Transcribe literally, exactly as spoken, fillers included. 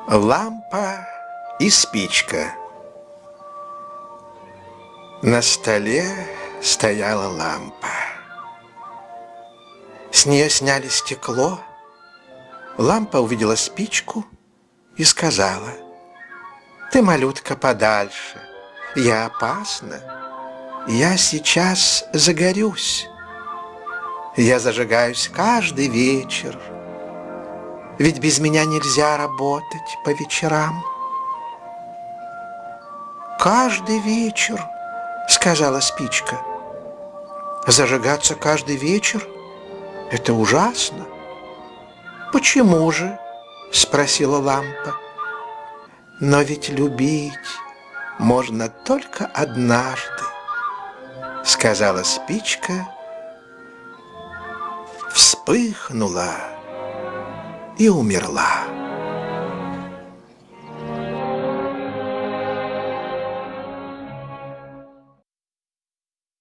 Лампа и спичка. На столе стояла лампа. С нее сняли стекло. Лампа увидела спичку и сказала: «Ты, малютка, подальше, я опасна. Я сейчас загорюсь. Я зажигаюсь каждый вечер, ведь без меня нельзя работать по вечерам». «Каждый вечер», — сказала спичка. «Зажигаться каждый вечер — это ужасно». «Почему же?» — спросила лампа. «Но ведь любить можно только однажды», — сказала спичка, вспыхнула и умерла.